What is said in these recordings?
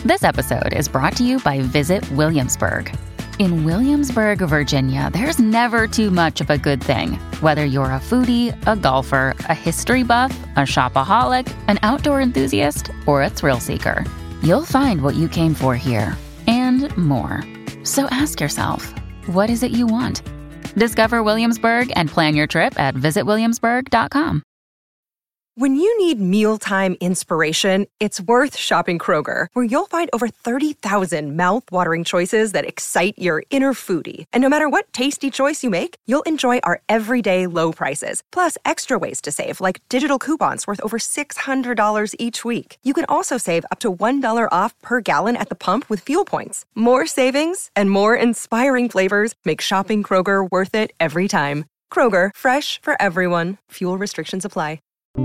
This episode is brought to you by Visit Williamsburg. In Williamsburg, Virginia, there's never too much of a good thing. Whether you're a foodie, a golfer, a history buff, a shopaholic, an outdoor enthusiast, or a thrill seeker, you'll find what you came for here and more. So ask yourself, what is it you want? Discover Williamsburg and plan your trip at visitwilliamsburg.com. When you need mealtime inspiration, it's worth shopping Kroger, where you'll find over 30,000 mouth-watering choices that excite your inner foodie. And no matter what tasty choice you make, you'll enjoy our everyday low prices, plus extra ways to save, like digital coupons worth over $600 each week. You can also save up to $1 off per gallon at the pump with fuel points. More savings and more inspiring flavors make shopping Kroger worth it every time. Kroger, fresh for everyone. Fuel restrictions apply.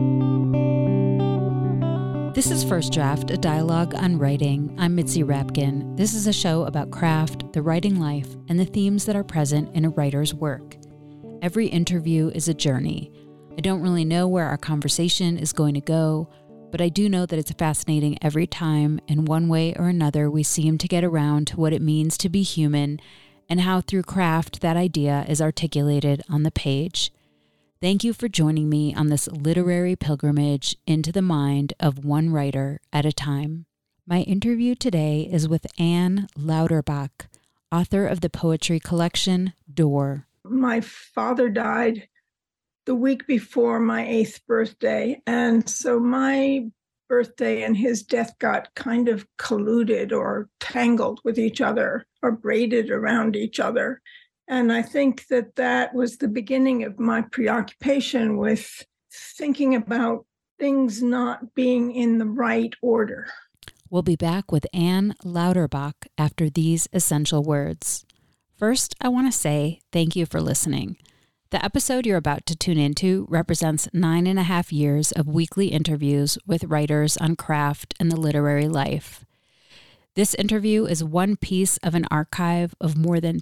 This is First Draft, a dialogue on writing. I'm Mitzi Rapkin. This is a show about craft, the writing life, and the themes that are present in a writer's work. Every interview is a journey. I don't really know where our conversation is going to go, but I do know that it's fascinating every time, in one way or another, we seem to get around to what it means to be human and how through craft that idea is articulated on the page. Thank you for joining me on this literary pilgrimage into the mind of one writer at a time. My interview today is with Anne Lauterbach, author of the poetry collection Door. My father died the week before my 8th birthday, and so my birthday and his death got kind of colluded or tangled with each other or braided around each other. And I think that that was the beginning of my preoccupation with thinking about things not being in the right order. We'll be back with Anne Lauterbach after these essential words. First, I want to say thank you for listening. The episode you're about to tune into represents 9.5 years of weekly interviews with writers on craft and the literary life. This interview is one piece of an archive of more than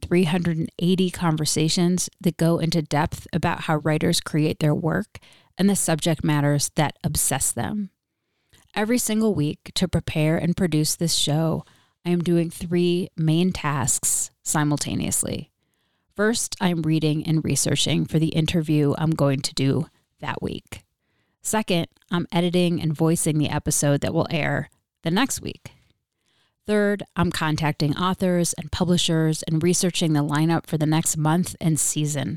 380 conversations that go into depth about how writers create their work and the subject matters that obsess them. Every single week, to prepare and produce this show, I am doing 3 main tasks simultaneously. First, I'm reading and researching for the interview I'm going to do that week. Second, I'm editing and voicing the episode that will air the next week. Third, I'm contacting authors and publishers and researching the lineup for the next month and season.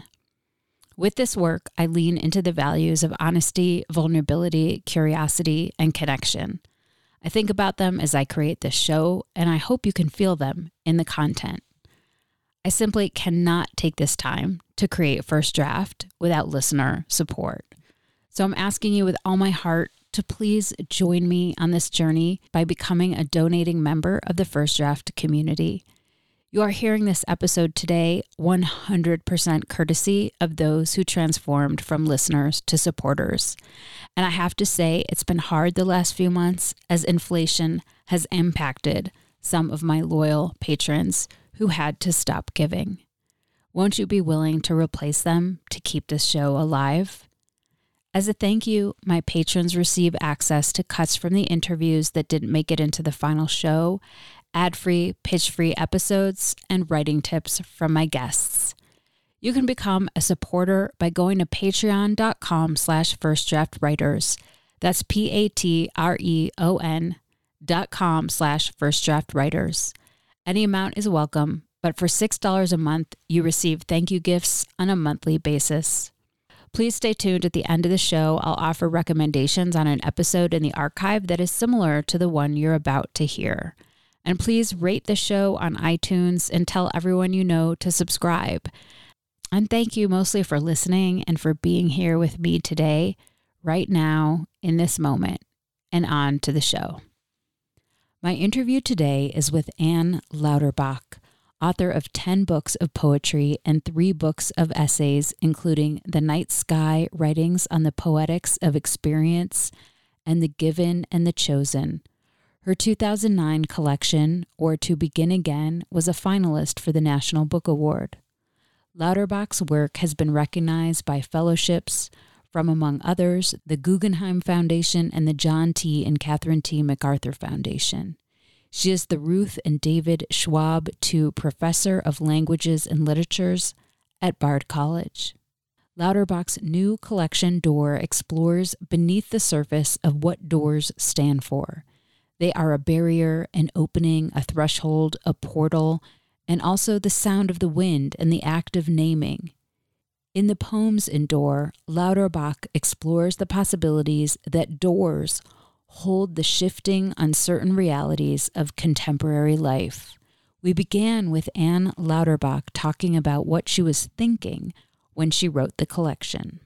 With this work, I lean into the values of honesty, vulnerability, curiosity, and connection. I think about them as I create this show, and I hope you can feel them in the content. I simply cannot take this time to create First Draft without listener support. So I'm asking you with all my heart to please join me on this journey by becoming a donating member of the First Draft community. You are hearing this episode today 100% courtesy of those who transformed from listeners to supporters. And I have to say, it's been hard the last few months as inflation has impacted some of my loyal patrons who had to stop giving. Won't you be willing to replace them to keep this show alive? As a thank you, my patrons receive access to cuts from the interviews that didn't make it into the final show, ad-free, pitch-free episodes, and writing tips from my guests. You can become a supporter by going to patreon.com/firstdraftwriters. That's patreon.com/firstdraftwriters. Any amount is welcome, but for $6 a month, you receive thank you gifts on a monthly basis. Please stay tuned. At the end of the show, I'll offer recommendations on an episode in the archive that is similar to the one you're about to hear. And please rate the show on iTunes and tell everyone you know to subscribe. And thank you mostly for listening and for being here with me today, right now, in this moment. And on to the show. My interview today is with Anne Lauterbach, author of 10 books of poetry and 3 books of essays, including The Night Sky, Writings on the Poetics of Experience, and The Given and the Chosen. Her 2009 collection, Or to Begin Again, was a finalist for the National Book Award. Lauterbach's work has been recognized by fellowships from, among others, the Guggenheim Foundation and the John T. and Catherine T. MacArthur Foundation. She is the Ruth and David Schwab II Professor of Languages and Literatures at Bard College. Lauterbach's new collection, Door, explores beneath the surface of what doors stand for. They are a barrier, an opening, a threshold, a portal, and also the sound of the wind and the act of naming. In the poems in Door, Lauterbach explores the possibilities that doors hold the shifting, uncertain realities of contemporary life. We began with Anne Lauterbach talking about what she was thinking when she wrote the collection.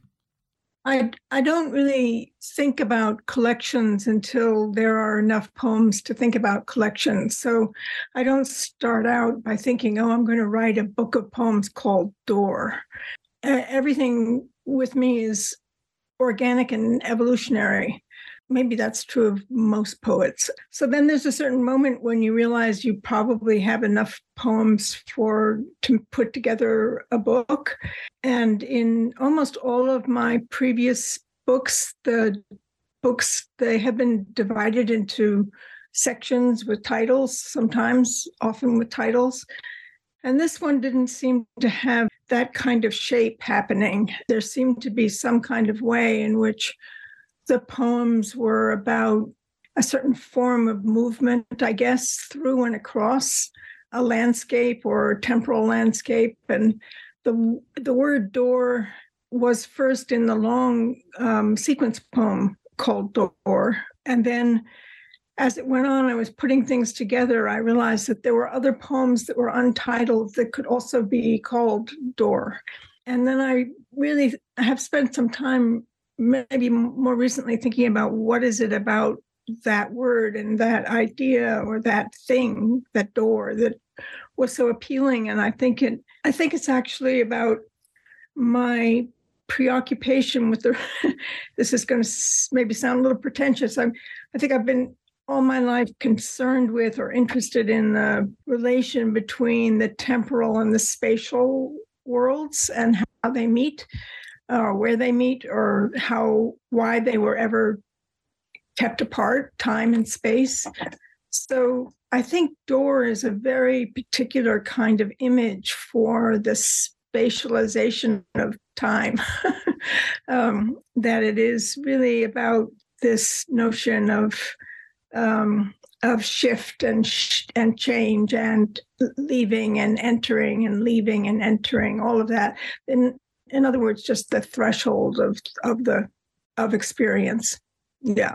I don't really think about collections until there are enough poems to think about collections. So I don't start out by thinking, I'm going to write a book of poems called Door. Everything with me is organic and evolutionary. Maybe that's true of most poets. So then there's a certain moment when you realize you probably have enough poems to put together a book. And in almost all of my previous books, they have been divided into sections with titles, often with titles. And this one didn't seem to have that kind of shape happening. There seemed to be some kind of way in which the poems were about a certain form of movement, I guess, through and across a landscape or a temporal landscape. And the word door was first in the long sequence poem called Door. And then as it went on, I was putting things together. I realized that there were other poems that were untitled that could also be called Door. And then I really have spent some time, maybe more recently, thinking about what is it about that word and that idea or that thing, that door, that was so appealing. And I think it's actually about my preoccupation with this is going to maybe sound a little pretentious. I think I've been all my life concerned with or interested in the relation between the temporal and the spatial worlds and how they meet, where they meet, or why they were ever kept apart, time and space. So I think door is a very particular kind of image for the spatialization of time, that it is really about this notion of shift and change and leaving and entering and leaving and entering, all of that. In other words, just the threshold of experience. Yeah.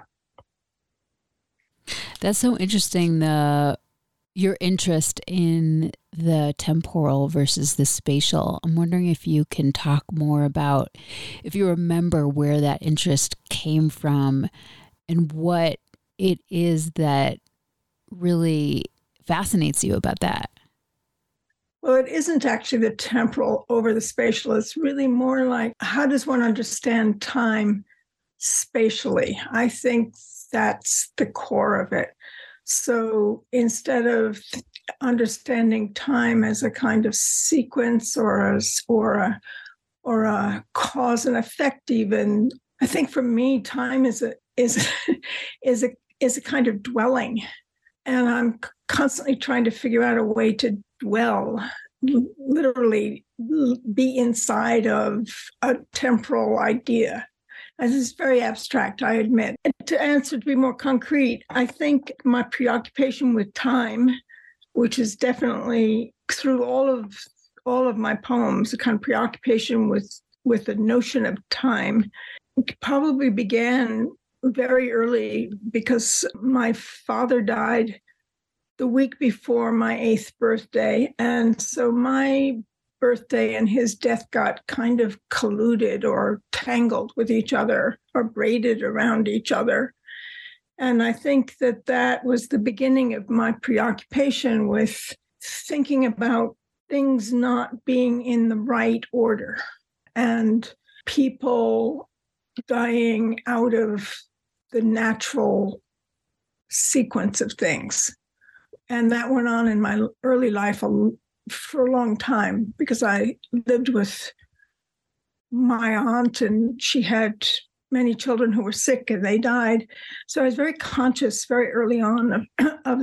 That's so interesting, your interest in the temporal versus the spatial. I'm wondering if you can talk more about, if you remember where that interest came from and what it is that really fascinates you about that. Well, it isn't actually the temporal over the spatial. It's really more like, how does one understand time spatially? I think that's the core of it. So instead of understanding time as a kind of sequence or a cause and effect, even, I think for me, time is a kind of dwelling, and I'm constantly trying to figure out a way to dwell, literally be inside of a temporal idea. And this is very abstract, I admit. To be more concrete, I think my preoccupation with time, which is definitely through all of my poems, a kind of preoccupation with the notion of time, probably began very early because my father died the week before my 8th birthday. And so my birthday and his death got kind of colluded or tangled with each other or braided around each other. And I think that was the beginning of my preoccupation with thinking about things not being in the right order and people dying out of the natural sequence of things. And that went on in my early life for a long time because I lived with my aunt and she had many children who were sick and they died. So I was very conscious very early on of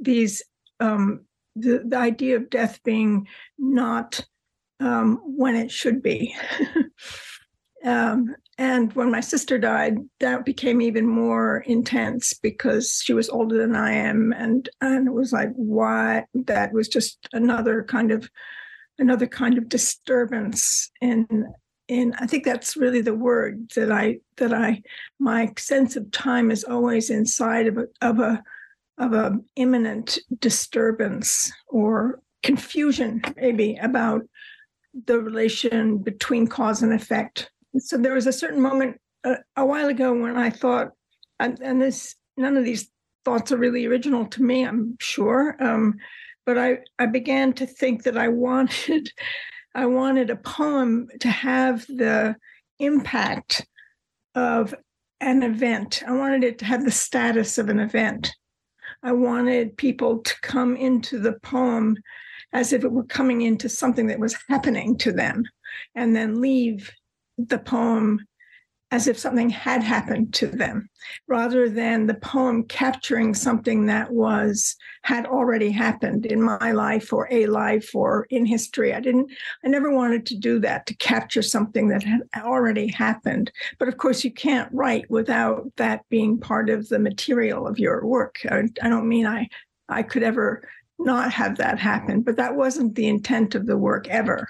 the idea of death being not when it should be. And when my sister died, that became even more intense because she was older than I am, and it was like, why? That was just another kind of disturbance in I think that's really the word that my sense of time is always inside of a imminent disturbance or confusion, maybe, about the relation between cause and effect. So there was a certain moment a while ago when I thought, and this, none of these thoughts are really original to me, I'm sure, but I began to think that I wanted a poem to have the impact of an event. I wanted it to have the status of an event. I wanted people to come into the poem as if it were coming into something that was happening to them, and then leave the poem as if something had happened to them, rather than the poem capturing something that had already happened in my life or a life or in history. I never wanted to do that, to capture something that had already happened. But of course, you can't write without that being part of the material of your work. I don't mean I could ever not have that happen, but that wasn't the intent of the work ever.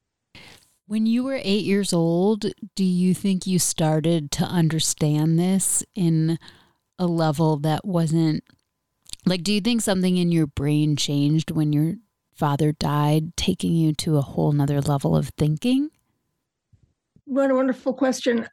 When you were 8 years old, do you think you started to understand this in a level that wasn't, like, do you think something in your brain changed when your father died, taking you to a whole nother level of thinking? What a wonderful question.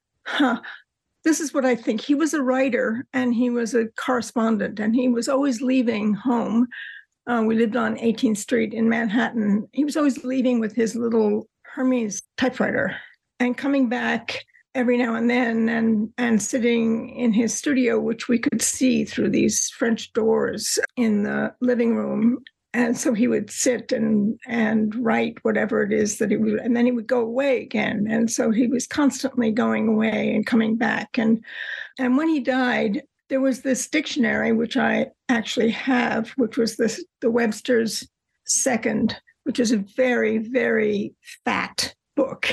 This is what I think. He was a writer and he was a correspondent, and he was always leaving home. We lived on 18th Street in Manhattan. He was always leaving with his little Hermes typewriter and coming back every now and then and sitting in his studio, which we could see through these French doors in the living room. And so he would sit and write whatever it is that he would, and then he would go away again. And so he was constantly going away and coming back. And when he died, there was this dictionary, which I actually have, which was the Webster's Second, which is a very, very fat book.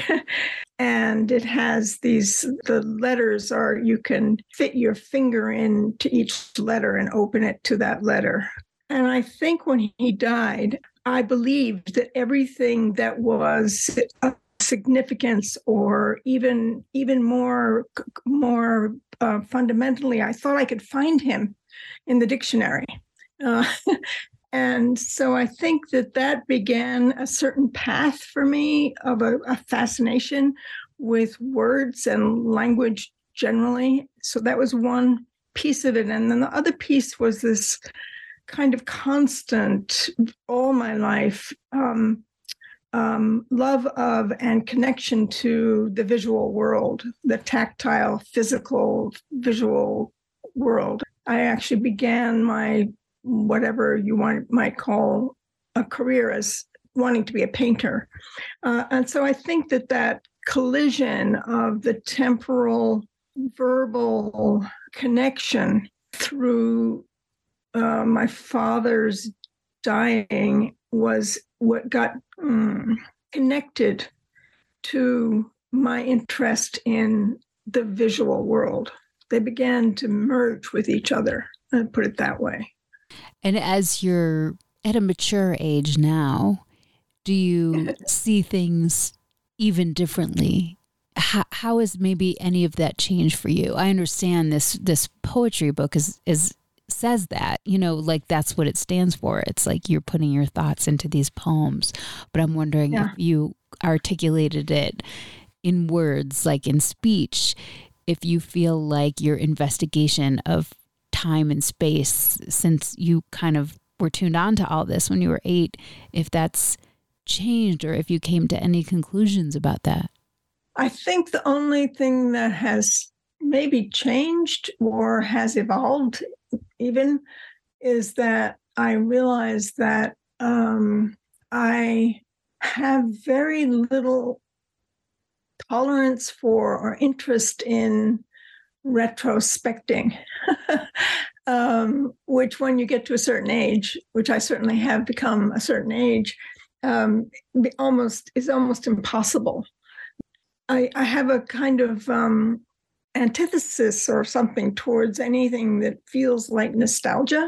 And it has the letters are, you can fit your finger into each letter and open it to that letter. And I think when he died, I believed that everything that was of significance, or even more fundamentally, I thought I could find him in the dictionary. And so I think that began a certain path for me of a fascination with words and language generally. So that was one piece of it. And then the other piece was this kind of constant, all my life, love of and connection to the visual world, the tactile, physical, visual world. I actually began my whatever you might call a career as wanting to be a painter. And so I think that collision of the temporal, verbal connection through my father's dying was what got connected to my interest in the visual world. They began to merge with each other, I'd put it that way. And as you're at a mature age now, do you see things even differently? How has maybe any of that changed for you? I understand this poetry book says that, like that's what it stands for. It's like you're putting your thoughts into these poems. But I'm wondering if you articulated it in words, like in speech, if you feel like your investigation of time and space, since you kind of were tuned on to all this when you were 8, if that's changed or if you came to any conclusions about that. I think the only thing that has maybe changed or has evolved even is that I realize that I have very little tolerance for or interest in retrospecting, which when you get to a certain age, which I certainly have become a certain age, is almost impossible. I have a kind of antithesis or something towards anything that feels like nostalgia,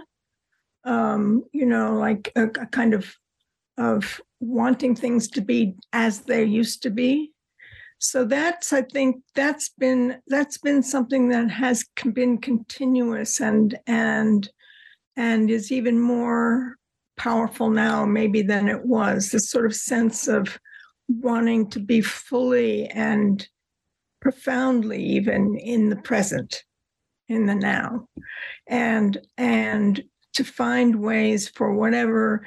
like a kind of wanting things to be as they used to be. So I think that's been something that has been continuous and is even more powerful now maybe than it was. This sort of sense of wanting to be fully and profoundly even in the present, in the now, and to find ways for whatever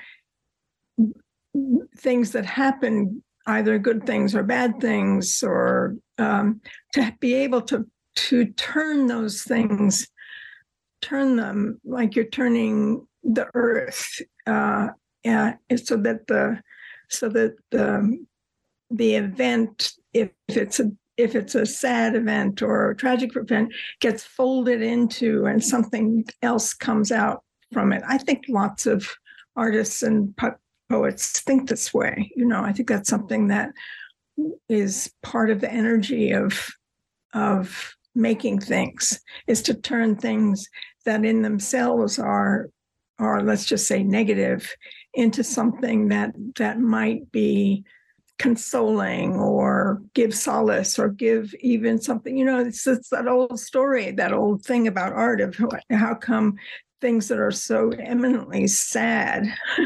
things that happen, either good things or bad things, or to be able to turn those things, turn them like you're turning the earth, so that the event, if it's a sad event or a tragic event, gets folded into and something else comes out from it. I think lots of artists and poets think this way. I think that's something that is part of the energy of making things, is to turn things that in themselves are let's just say negative into something that might be consoling or give solace or give even something, it's that old story, that old thing about art of how come things that are so eminently sad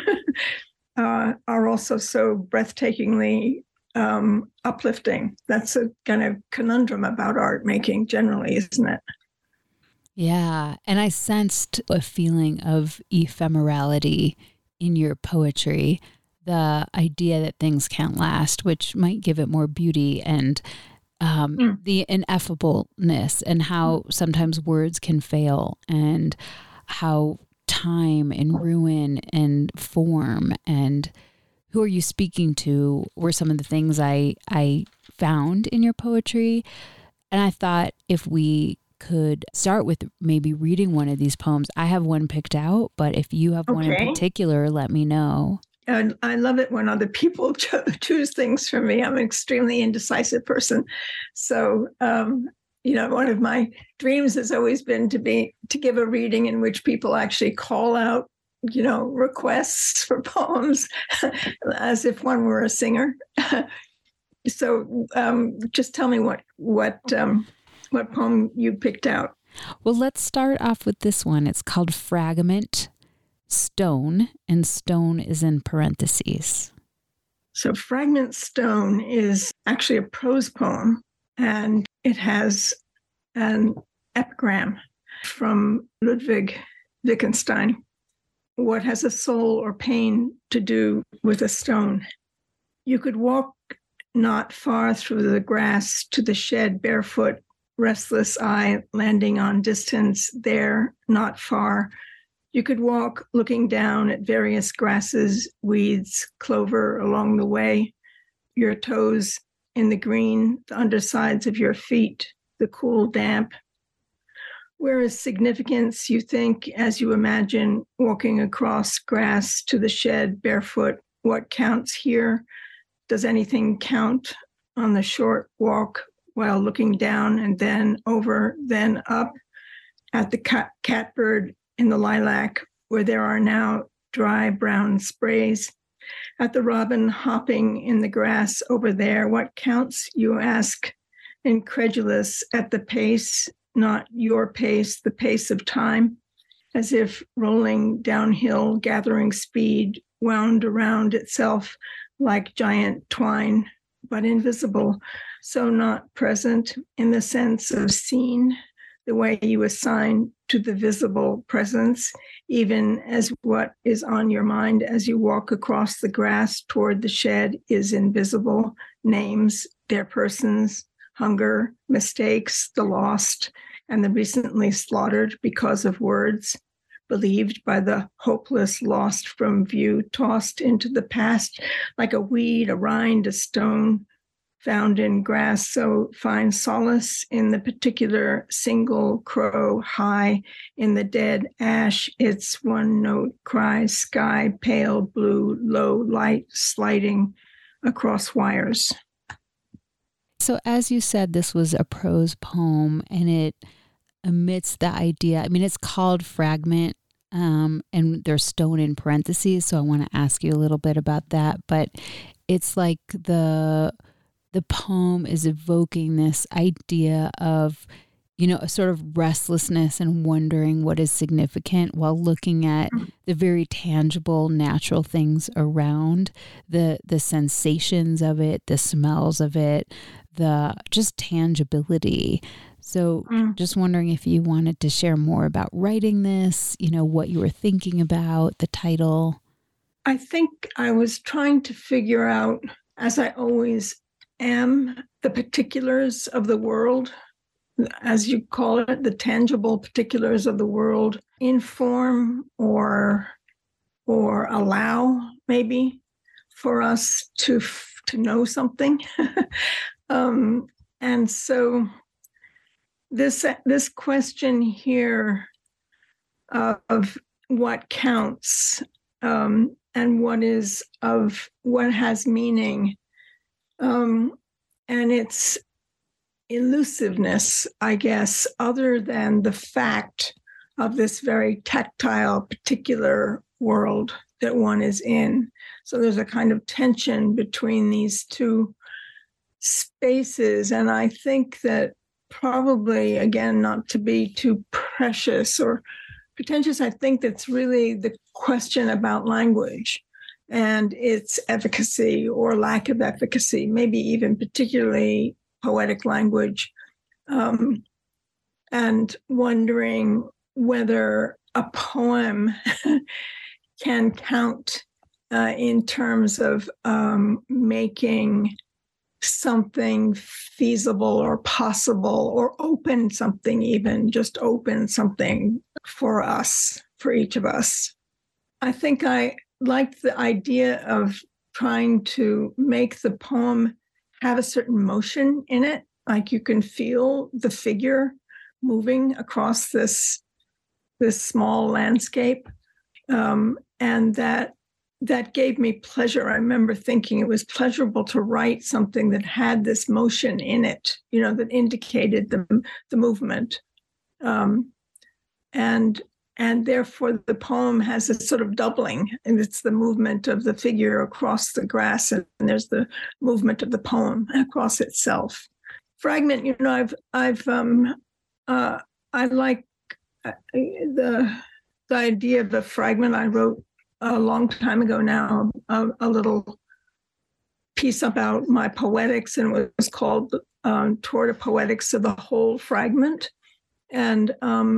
are also so breathtakingly uplifting. That's a kind of conundrum about art making generally, isn't it? Yeah. And I sensed a feeling of ephemerality in your poetry, the idea that things can't last, which might give it more beauty, and the ineffableness, and how sometimes words can fail, and how time and ruin and form and who are you speaking to were some of the things I found in your poetry. And I thought if we could start with maybe reading one of these poems. I have one picked out, but if you have one in particular, let me know. I love it when other people choose things for me. I'm an extremely indecisive person. So, one of my dreams has always been to give a reading in which people actually call out, requests for poems as if one were a singer. So just tell me what poem you picked out. Well, let's start off with this one. It's called Fragment Stone, and stone is in parentheses. So Fragment Stone is actually a prose poem, and it has an epigram from Ludwig Wittgenstein. What has a soul or pain to do with a stone? You could walk not far through the grass to the shed barefoot, restless eye landing on distance there, not far. You could walk looking down at various grasses, weeds, clover along the way, your toes in the green, the undersides of your feet, the cool damp. Where is significance, you think, as you imagine walking across grass to the shed barefoot? What counts here? Does anything count on the short walk while looking down and then over, then up at the catbird in the lilac, where there are now dry brown sprays? At the robin hopping in the grass over there, what counts, you ask, incredulous at the pace, not your pace, the pace of time, as if rolling downhill, gathering speed, wound around itself like giant twine, but invisible, so not present in the sense of seen, the way you assign to the visible presence, even as what is on your mind as you walk across the grass toward the shed is invisible, names, their persons, hunger, mistakes, the lost, and the recently slaughtered because of words, believed by the hopeless, lost from view, tossed into the past like a weed, a rind, a stone, found in grass, so find solace in the particular single crow high in the dead ash. Its one note cries, sky pale blue, low light sliding across wires. So as you said, this was a prose poem, and it emits the idea. I mean, it's called Fragment, and there's stone in parentheses. So I want to ask you a little bit about that. But it's like the poem is evoking this idea of, a sort of restlessness and wondering what is significant while looking at the very tangible, natural things around, the sensations of it, the smells of it, the just tangibility. So just wondering if you wanted to share more about writing this, what you were thinking about, the title. I think I was trying to figure out, as I always am, the particulars of the world, as you call it, the tangible particulars of the world, inform or allow maybe for us to know something. And so this question here of what counts and what has meaning, and its elusiveness, I guess, other than the fact of this very tactile, particular world that one is in. So there's a kind of tension between these two spaces. And I think that probably, again, not to be too precious or pretentious, I think that's really the question about language and its efficacy or lack of efficacy, maybe even particularly poetic language, and wondering whether a poem can count in terms of making something feasible or possible, or open something, even just open something for us, for each of us. I think I liked the idea of trying to make the poem have a certain motion in it, like you can feel the figure moving across this small landscape, and that gave me pleasure. I remember thinking it was pleasurable to write something that had this motion in it, that indicated the movement, and therefore the poem has a sort of doubling, and it's the movement of the figure across the grass, and there's the movement of the poem across itself. Fragment, I like the idea of a fragment. I wrote a long time ago now a little piece about my poetics, and it was called Toward a Poetics of the Whole Fragment, and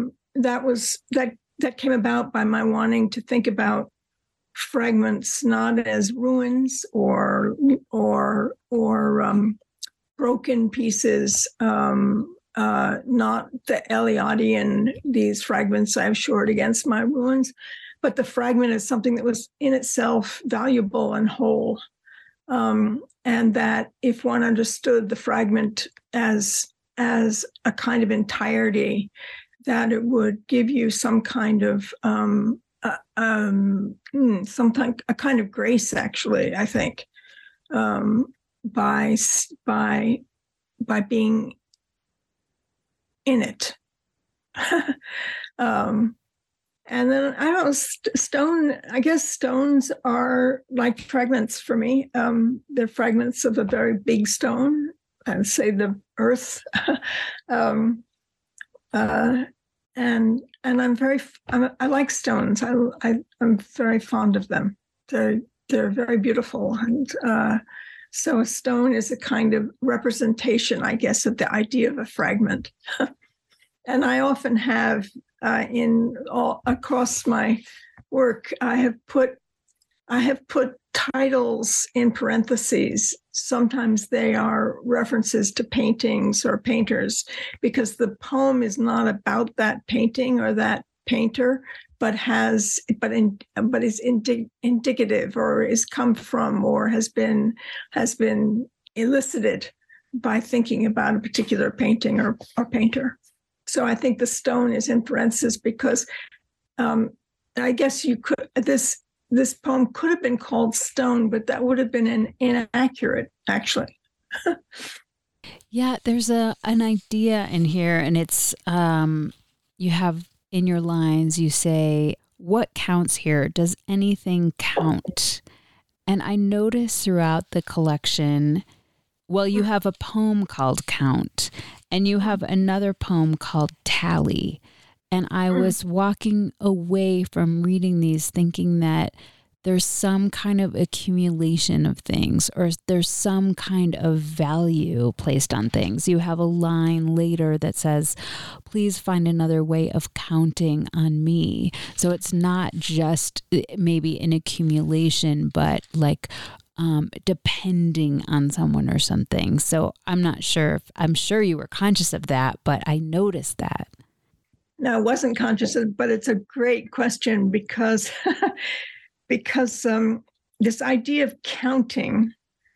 that came about by my wanting to think about fragments not as ruins or broken pieces, not the Eliadian, these fragments I've shored against my ruins, but the fragment is something that was in itself valuable and whole, and that if one understood the fragment as a kind of entirety, that it would give you some kind of sometimes a kind of grace, actually, I think, by being in it. And then I don't know, I guess stones are like fragments for me. They're fragments of a very big stone, I would say the earth. And I like stones. I'm very fond of them. They're very beautiful, and so a stone is a kind of representation, I guess, of the idea of a fragment. And I often have across my work, I have put titles in parentheses. Sometimes they are references to paintings or painters, because the poem is not about that painting or that painter, but is indicative, or is come from, or has been elicited by thinking about a particular painting or painter. So I think the stone is in parentheses because I guess you could, this poem could have been called Stone, but that would have been inaccurate, actually. Yeah, there's an idea in here, and it's you have in your lines, you say, what counts here? Does anything count? And I notice throughout the collection, well, you have a poem called Count, and you have another poem called Tally. And I was walking away from reading these thinking that there's some kind of accumulation of things, or there's some kind of value placed on things. You have a line later that says, please find another way of counting on me. So it's not just maybe an accumulation, but like depending on someone or something. So I'm not sure I'm sure you were conscious of that, but I noticed that. No, I wasn't conscious of it, but it's a great question because this idea of counting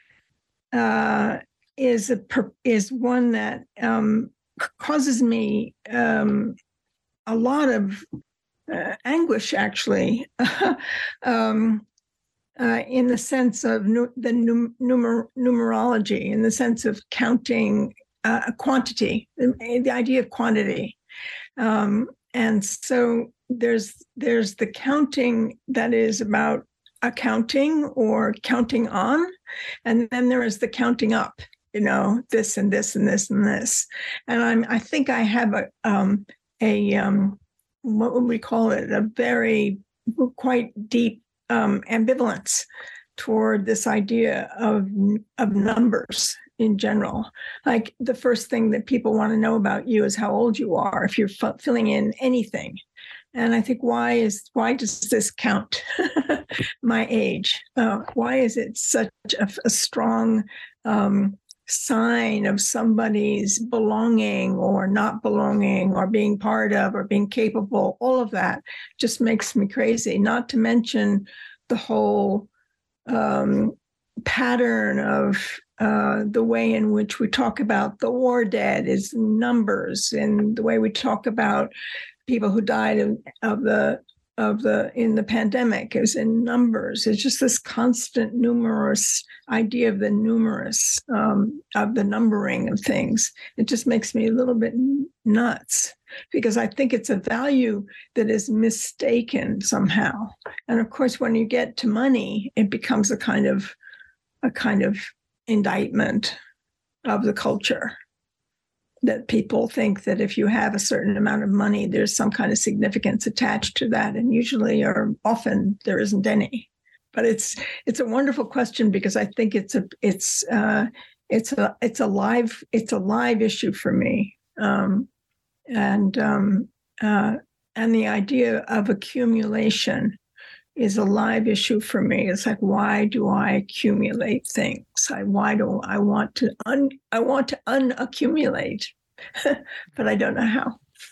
is one that causes me a lot of anguish, actually, in the sense of the numerology, in the sense of counting quantity, the idea of quantity. And so there's the counting that is about accounting or counting on, and then there is the counting up, this and this and this and this. And I think I have a what would we call it? A very quite deep ambivalence toward this idea of numbers in general. Like the first thing that people want to know about you is how old you are if you're filling in anything. And I think, why does this count? My age. Why is it such a strong sign of somebody's belonging or not belonging or being part of or being capable? All of that just makes me crazy, not to mention the whole pattern of the way in which we talk about the war dead is numbers, and the way we talk about people who died in the pandemic is in numbers. It's just this constant numerous idea of the numerous, of the numbering of things. It just makes me a little bit nuts, because I think it's a value that is mistaken somehow. And of course, when you get to money, it becomes a kind of indictment of the culture, that people think that if you have a certain amount of money, there's some kind of significance attached to that. And usually or often there isn't any. But it's a wonderful question, because I think it's a live issue for me. And the idea of accumulation is a live issue for me. It's like, why do I accumulate things? Why do I want to unaccumulate, but I don't know how.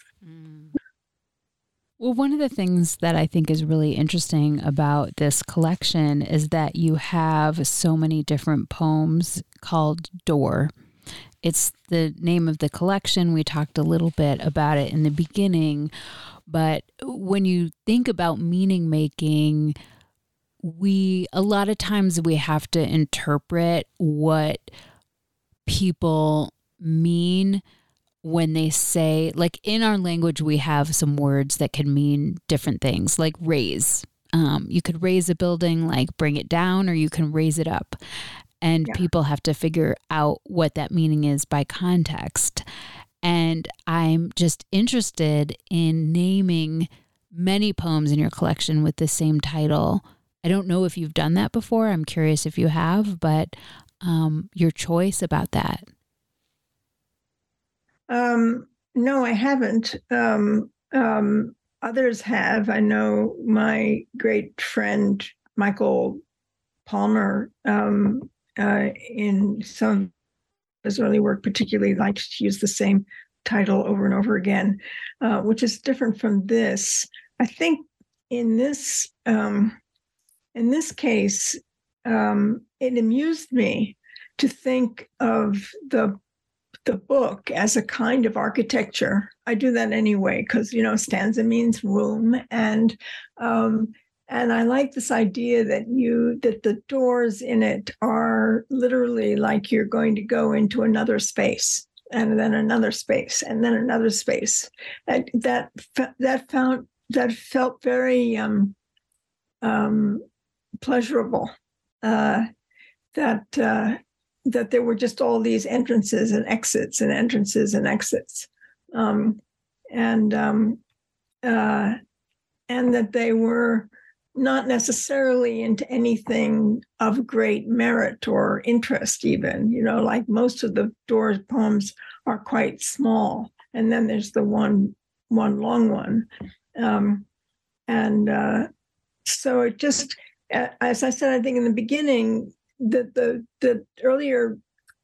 Well, one of the things that I think is really interesting about this collection is that you have so many different poems called Door. It's the name of the collection. We talked a little bit about it in the beginning, but when you think about meaning making, a lot of times we have to interpret what people mean when they say, like in our language, we have some words that can mean different things, like raise. You could raise a building, like bring it down, or you can raise it up. And people have to figure out what that meaning is by context. And I'm just interested in naming many poems in your collection with the same title. I don't know if you've done that before. I'm curious if you have, but your choice about that. No, I haven't. Others have. I know my great friend, Michael Palmer, in some of his early work particularly likes to use the same title over and over again, which is different from this. I think in this case, it amused me to think of the book as a kind of architecture. I do that anyway because stanza means room, and I like this idea that the doors in it are literally like you're going to go into another space, and then another space, and then another space. That felt very pleasurable. That there were just all these entrances and exits and entrances and exits, and that they were not necessarily into anything of great merit or interest, even, like most of the Doors poems are quite small. And then there's the one long one. So it just, as I said, I think in the beginning, the earlier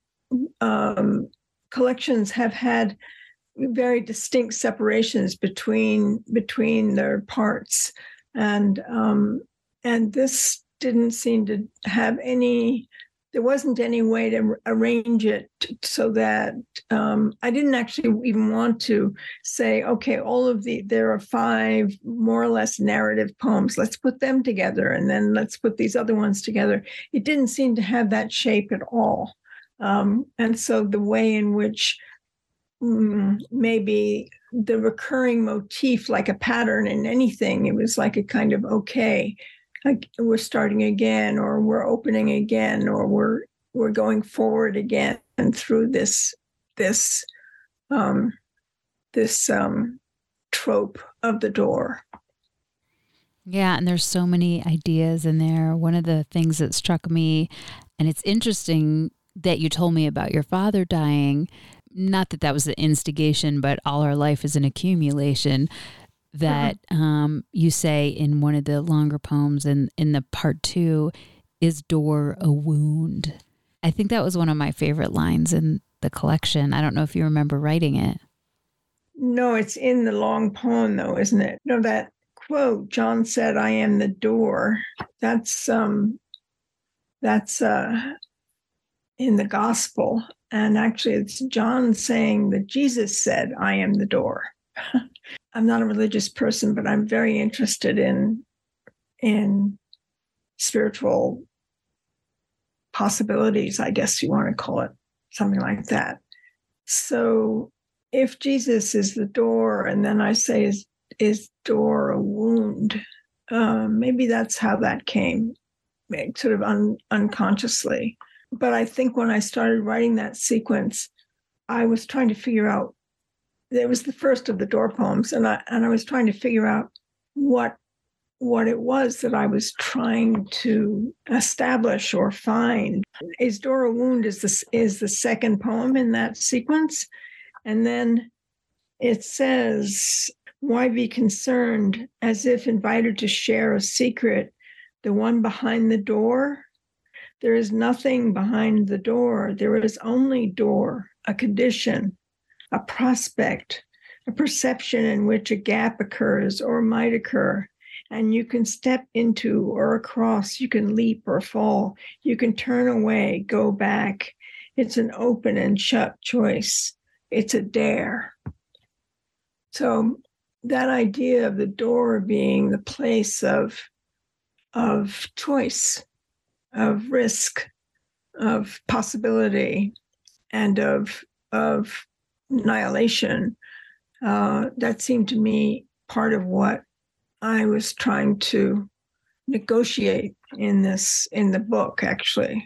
collections have had very distinct separations between their parts, and this didn't seem to have any. There wasn't any way to arrange it so that I didn't actually even want to say, okay, there are 5 more or less narrative poems. Let's put them together, and then let's put these other ones together. It didn't seem to have that shape at all. And so the way in which maybe the recurring motif, like a pattern in anything, it was like a kind of, okay, like we're starting again, or we're opening again, or we're going forward again and through this trope of the door. Yeah, and there's so many ideas in there. One of the things that struck me, and it's interesting that you told me about your father dying, not that was the instigation, but all our life is an accumulation, that you say in one of the longer poems, in the part 2, is door a wound? I think that was one of my favorite lines in the collection. I don't know if you remember writing it. No, it's in the long poem though, isn't it? No, that quote, John said, "I am the door." That's in the gospel. And actually it's John saying that Jesus said, "I am the door." I'm not a religious person, but I'm very interested in spiritual possibilities, I guess you want to call it, something like that. So if Jesus is the door, and then I say, is door a wound? Maybe that's how that came, sort of unconsciously. But I think when I started writing that sequence, I was trying to figure out, it was the first of the door poems, and I was trying to figure out what it was that I was trying to establish or find. Is Door a Wound is the second poem in that sequence. And then it says, "Why be concerned as if invited to share a secret, the one behind the door? There is nothing behind the door. There is only door, a condition, a prospect, a perception in which a gap occurs or might occur. And you can step into or across, you can leap or fall, you can turn away, go back. It's an open and shut choice. It's a dare." So that idea of the door being the place of choice, of risk, of possibility, and of annihilation, that seemed to me part of what I was trying to negotiate in the book, actually.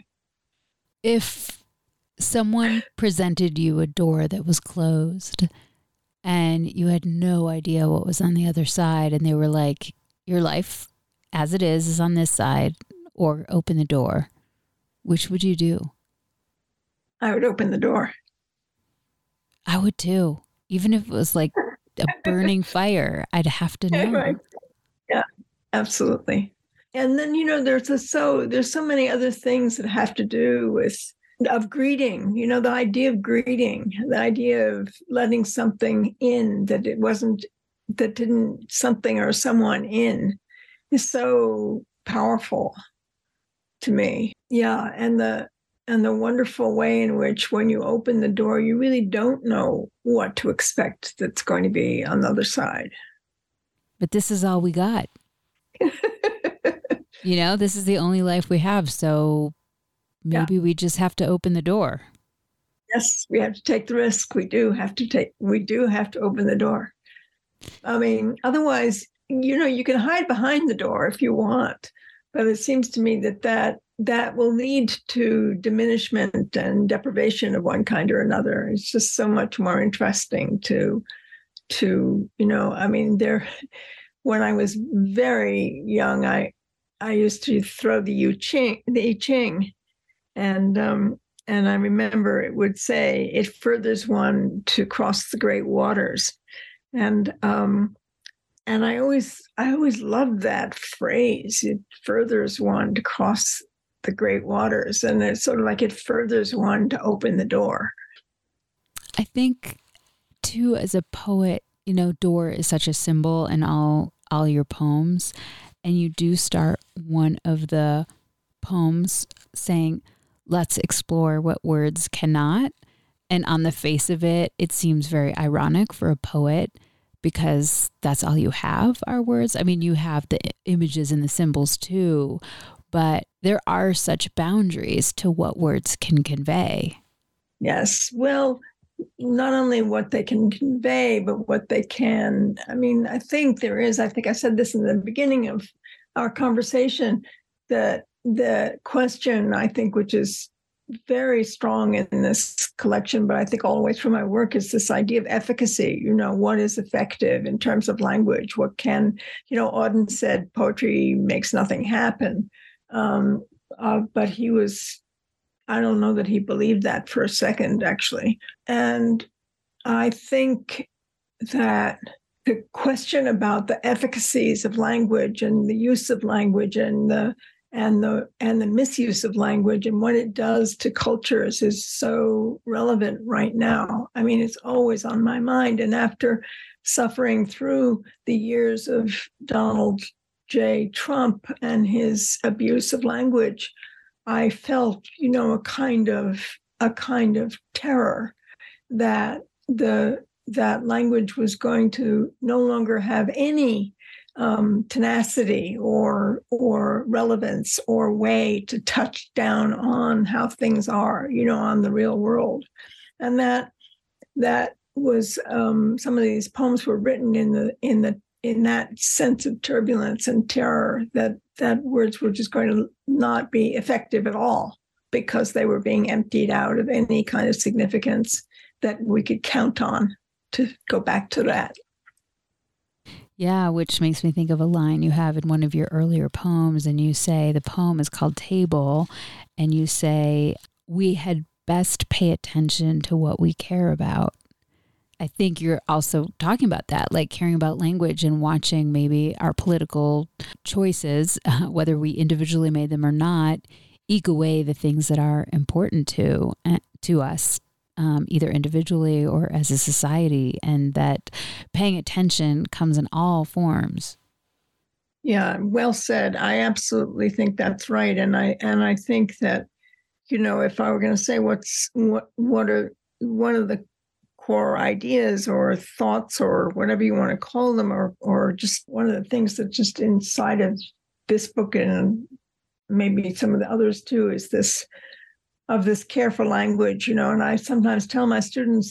If someone presented you a door that was closed and you had no idea what was on the other side, and they were like, your life as it is on this side, or open the door, which would you do? I would open the door. I would too. Even if it was like a burning fire, I'd have to know. Right. Yeah, absolutely. And then, there's so many other things that have to do with greeting, the idea of greeting, the idea of letting something in something or someone in is so powerful to me. Yeah. And the wonderful way in which when you open the door, you really don't know what to expect that's going to be on the other side. But this is all we got. This is the only life we have. So maybe we just have to open the door. Yes, we have to take the risk. We do have to open the door. I mean, otherwise, you can hide behind the door if you want, but it seems to me that will lead to diminishment and deprivation of one kind or another. It's just so much more interesting to when I was very young, I used to throw the I Ching, and I remember it would say it furthers one to cross the great waters, and I always loved that phrase. It furthers one to cross the great waters, and it's sort of like it furthers one to open the door. I think too, as a poet, door is such a symbol in all your poems, and you do start one of the poems saying, let's explore what words cannot. And on the face of it, it seems very ironic for a poet because that's all you have are words. I mean, you have the images and the symbols too, but there are such boundaries to what words can convey. Yes. Well, not only what they can convey, but what they can. I mean, I think I said this in the beginning of our conversation, that the question, I think, which is very strong in this collection, but I think all the way through my work, is this idea of efficacy. What is effective in terms of language? What can, Auden said, poetry makes nothing happen. But I don't know that he believed that for a second, actually. And I think that the question about the efficacies of language and the use of language and the misuse of language and what it does to cultures is so relevant right now. I mean, it's always on my mind. And after suffering through the years of Donald J. Trump and his abuse of language, I felt, a kind of terror that that language was going to no longer have any tenacity or relevance or way to touch down on how things are, on the real world. And that was some of these poems were written in that sense of turbulence and terror, that words were just going to not be effective at all because they were being emptied out of any kind of significance that we could count on, to go back to that. Yeah, which makes me think of a line you have in one of your earlier poems, and you say, the poem is called Table, and you say, we had best pay attention to what we care about. I think you're also talking about that, like caring about language and watching maybe our political choices, whether we individually made them or not, eke away the things that are important to us, either individually or as a society, and that paying attention comes in all forms. Yeah, well said. I absolutely think that's right. And I think that, if I were going to say what are one of the core ideas or thoughts or whatever you want to call them, or just one of the things that just inside of this book and maybe some of the others too, is this care for language, and I sometimes tell my students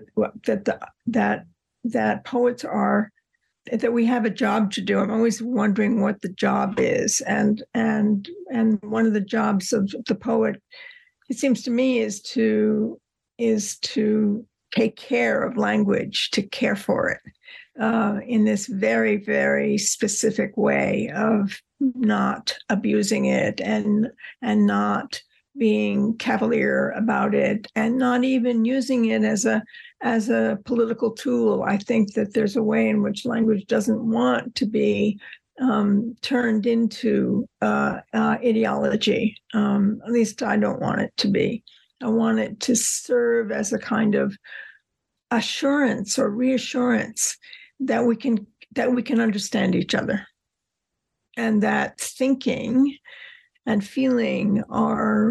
that poets are, that we have a job to do. I'm always wondering what the job is, and one of the jobs of the poet, it seems to me, is to take care of language, to care for it in this very, very specific way of not abusing it and not being cavalier about it, and not even using it as a political tool. I think that there's a way in which language doesn't want to be turned into ideology. At least I don't want it to be. I want it to serve as a kind of assurance or reassurance that we can understand each other, and that thinking and feeling are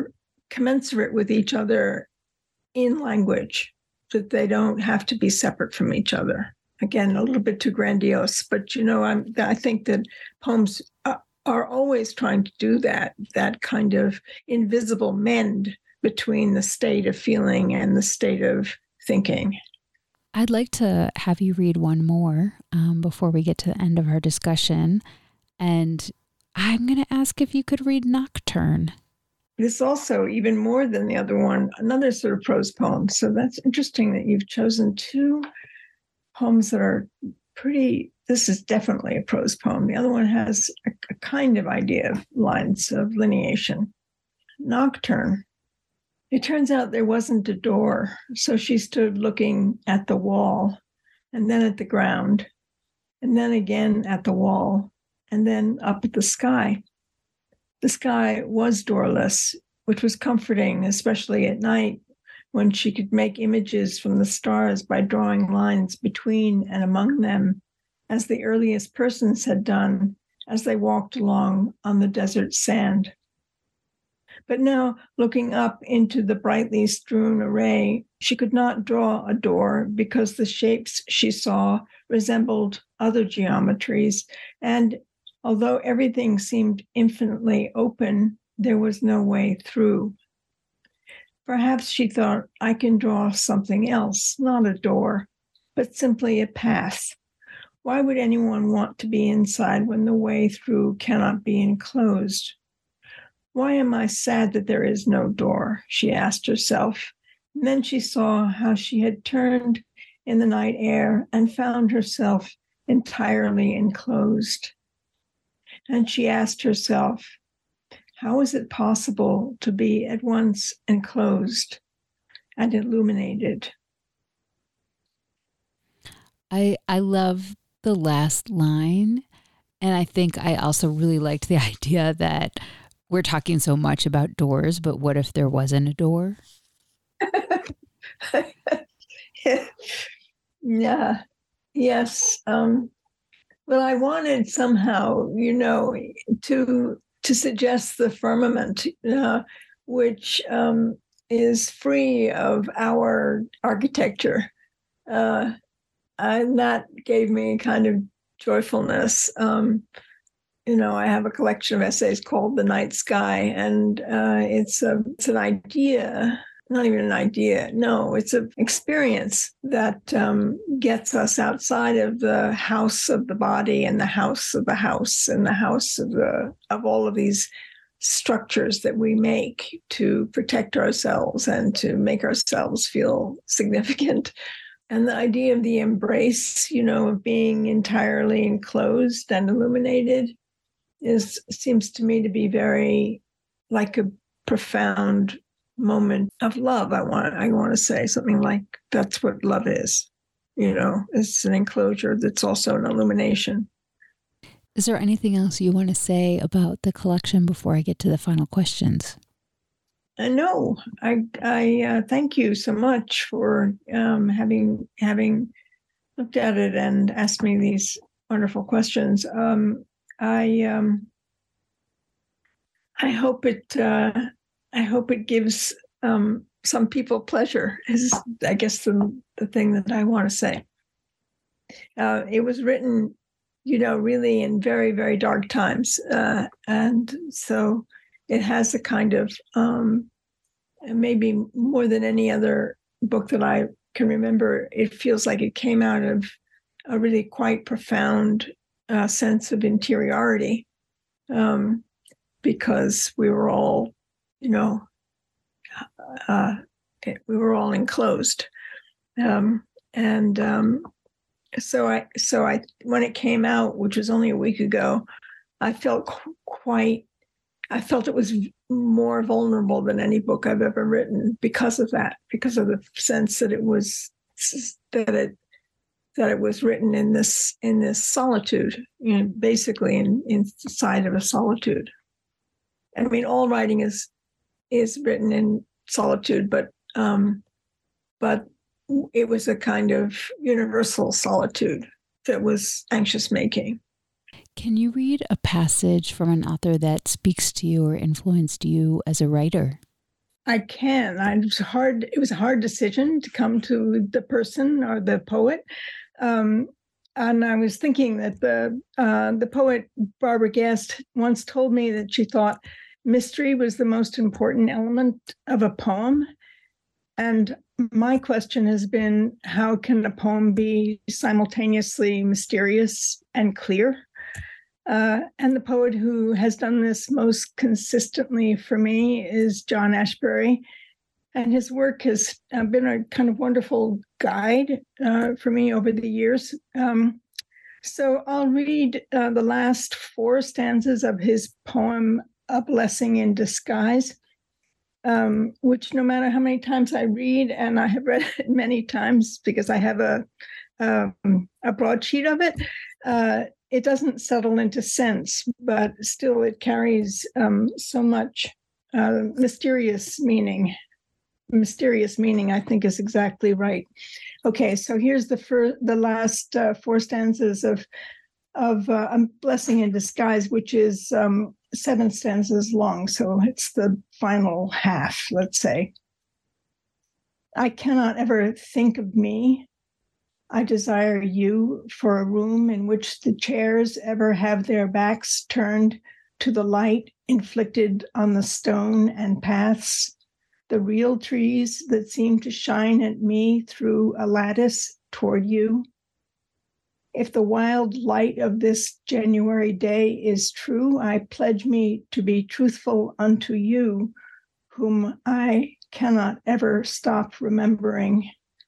commensurate with each other in language, that they don't have to be separate from each other. Again, a little bit too grandiose, but I think that poems are always trying to do that kind of invisible mend between the state of feeling and the state of thinking. I'd like to have you read one more before we get to the end of our discussion. And I'm going to ask if you could read Nocturne. This also, even more than the other one, another sort of prose poem. So that's interesting that you've chosen two poems that are pretty, this is definitely a prose poem. The other one has a kind of idea of lines of lineation. Nocturne. It turns out there wasn't a door, so she stood looking at the wall, and then at the ground, and then again at the wall, and then up at the sky. The sky was doorless, which was comforting, especially at night, when she could make images from the stars by drawing lines between and among them, as the earliest persons had done as they walked along on the desert sand. But now, looking up into the brightly strewn array, she could not draw a door because the shapes she saw resembled other geometries, and although everything seemed infinitely open, there was no way through. Perhaps she thought, I can draw something else, not a door, but simply a path. Why would anyone want to be inside when the way through cannot be enclosed? Why am I sad that there is no door? She asked herself. And then she saw how she had turned in the night air and found herself entirely enclosed. And she asked herself, how is it possible to be at once enclosed and illuminated? I love the last line. And I think I also really liked the idea that we're talking so much about doors, but what if there wasn't a door? Yeah. Yes. Well, I wanted somehow, to suggest the firmament, which is free of our architecture. And that gave me kind of joyfulness. I have a collection of essays called The Night Sky, and it's an idea, not even an idea. No, it's an experience that gets us outside of the house of the body and the house of the house and the house of all of these structures that we make to protect ourselves and to make ourselves feel significant. And the idea of the embrace, of being entirely enclosed and illuminated seems to me to be very like a profound moment of love. I want to say something like that's what love is. It's an enclosure that's also an illumination. Is there anything else you want to say about the collection before I get to the final questions? No, I thank you so much for having looked at it and asked me these wonderful questions. I hope it gives some people pleasure. Is I guess the thing that I want to say. It was written, really in very, very dark times, and so it has a kind of maybe more than any other book that I can remember. It feels like it came out of a really quite profound sense of interiority, because we were all, we were all enclosed, so I when it came out, which was only a week ago, I felt it was more vulnerable than any book I've ever written because of that, because of the sense that it was written in this solitude, basically inside of a solitude. I mean, all writing is written in solitude, but it was a kind of universal solitude that was anxious making. Can you read a passage from an author that speaks to you or influenced you as a writer? I can. It was a hard decision to come to the person or the poet. And I was thinking that the poet Barbara Guest once told me that she thought mystery was the most important element of a poem. And my question has been, how can a poem be simultaneously mysterious and clear? And the poet who has done this most consistently for me is John Ashbery. And his work has been a kind of wonderful guide for me over the years. So I'll read the last 4 stanzas of his poem, A Blessing in Disguise, which no matter how many times I read, and I have read it many times because I have a broadsheet of it, it doesn't settle into sense, but still it carries so much mysterious meaning. Mysterious meaning, I think, is exactly right. Okay, so here's the last 4 stanzas of A Blessing in Disguise, which is 7 stanzas long, so it's the final half, let's say. I cannot ever think of me. I desire you for a room in which the chairs ever have their backs turned to the light inflicted on the stone and paths, the real trees that seem to shine at me through a lattice toward you. If the wild light of this January day is true, I pledge me to be truthful unto you, whom I cannot ever stop remembering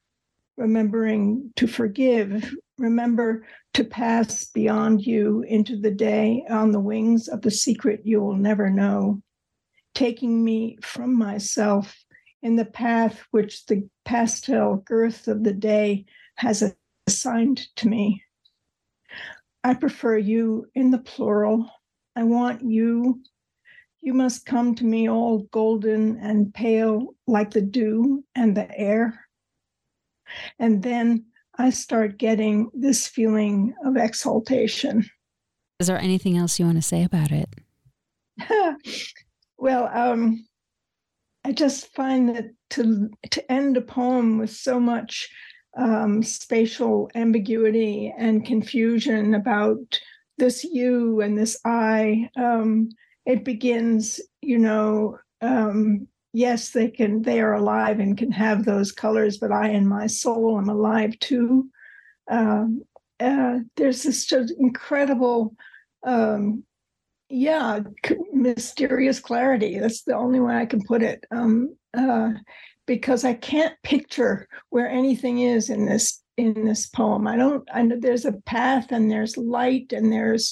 to forgive, remember to pass beyond you into the day on the wings of the secret you will never know, taking me from myself in the path which the pastel girth of the day has assigned to me. I prefer you in the plural. I want you. You must come to me all golden and pale like the dew and the air. And then I start getting this feeling of exaltation. Is there anything else you want to say about it? Well, I just find that to end a poem with so much spatial ambiguity and confusion about this you and this I, it begins, yes, they are alive and can have those colors, but I in my soul am alive too. There's this just incredible, mysterious clarity. That's the only way I can put it. Because I can't picture where anything is in this poem. I know there's a path and there's light and there's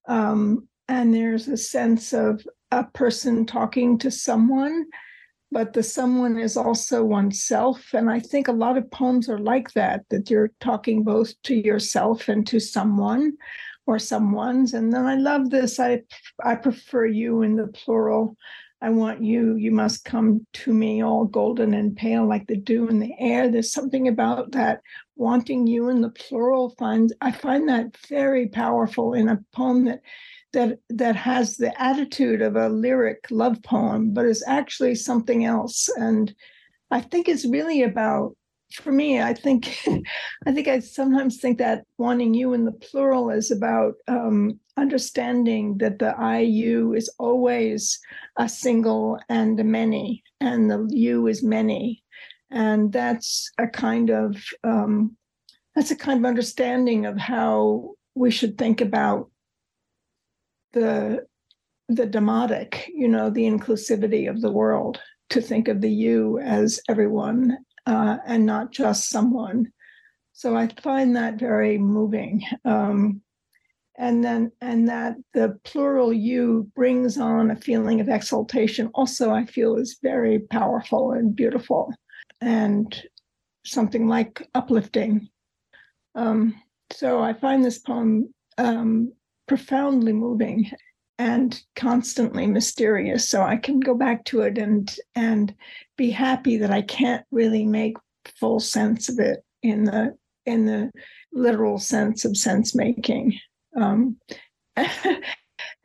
a sense of a person talking to someone, but the someone is also oneself. And I think a lot of poems are like that you're talking both to yourself and to someone or someone's. And then I love this. I prefer you in the plural. I want you. You must come to me all golden and pale like the dew in the air. There's something about that wanting you in the plural. I find that very powerful in a poem that has the attitude of a lyric love poem, but is actually something else. And I think it's really about, for me, I sometimes think that wanting you in the plural is about understanding that the I, you is always a single and a many, and the you is many. And that's a kind of understanding of how we should think about the demotic, the inclusivity of the world, to think of the you as everyone and not just someone. So I find that very moving. And that the plural you brings on a feeling of exaltation also, I feel, is very powerful and beautiful and something like uplifting. So I find this poem profoundly moving and constantly mysterious. So I can go back to it and be happy that I can't really make full sense of it in the literal sense of sense making. And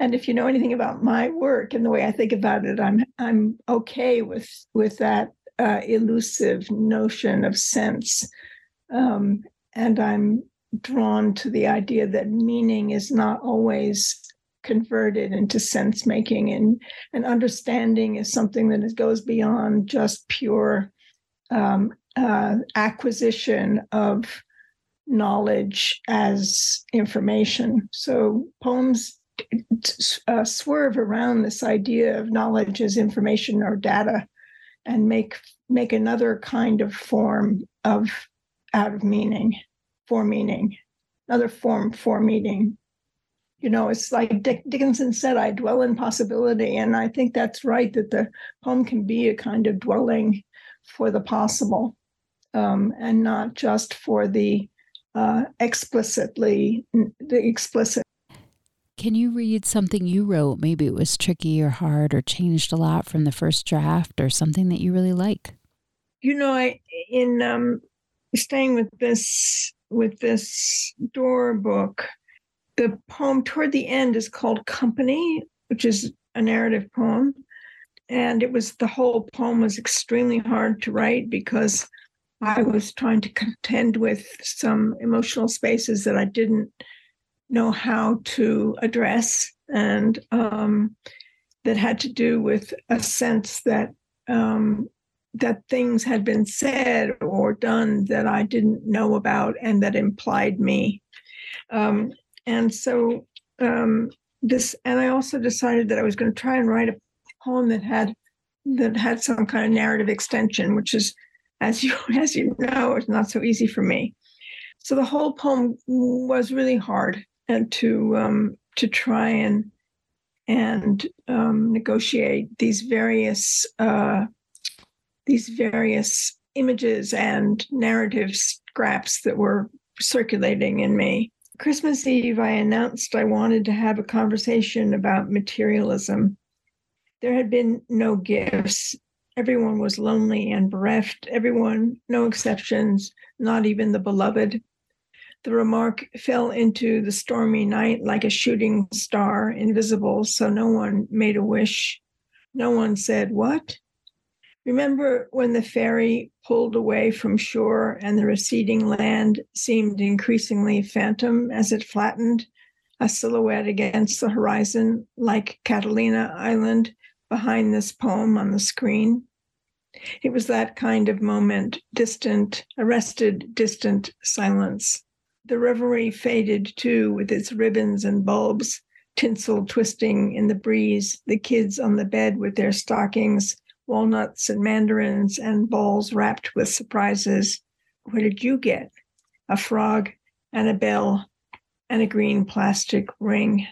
And if you know anything about my work and the way I think about it, I'm okay with that elusive notion of sense. And I'm drawn to the idea that meaning is not always converted into sense making, and understanding is something that goes beyond just pure acquisition of knowledge as information. So poems swerve around this idea of knowledge as information or data, and make another kind of form of out of meaning, for meaning, another form for meaning. It's like Dickinson said, I dwell in possibility. And I think that's right, that the poem can be a kind of dwelling for the possible, and not just for the explicit. Can you read something you wrote? Maybe it was tricky or hard or changed a lot from the first draft, or something that you really like? Staying with this Dorr book, the poem toward the end is called Company, which is a narrative poem. And the whole poem was extremely hard to write because I was trying to contend with some emotional spaces that I didn't know how to address, and that had to do with a sense that things had been said or done that I didn't know about and that implied me. And I also decided that I was going to try and write a poem that had some kind of narrative extension, which is, as you know, it's not so easy for me. So the whole poem was really hard, and to try and negotiate these various images and narrative scraps that were circulating in me. Christmas Eve, I announced I wanted to have a conversation about materialism. There had been no gifts. Everyone was lonely and bereft. Everyone, no exceptions, not even the beloved. The remark fell into the stormy night like a shooting star, invisible, so no one made a wish. No one said, "What?" Remember when the ferry pulled away from shore and the receding land seemed increasingly phantom as it flattened, a silhouette against the horizon, like Catalina Island behind this poem on the screen? It was that kind of moment, distant, arrested, distant silence. The reverie faded too, with its ribbons and bulbs, tinsel twisting in the breeze, the kids on the bed with their stockings, walnuts and mandarins and balls wrapped with surprises. What did you get? A frog and a bell and a green plastic ring.